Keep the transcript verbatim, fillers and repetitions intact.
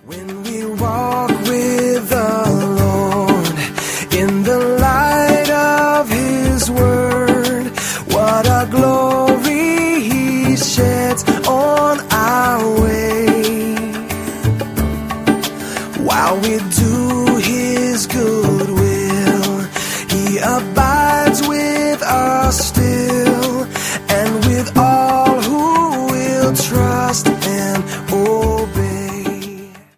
When we walk with the Lord in the light of His Word, what a glory He sheds on our way. While we do His good will, He abides with us still.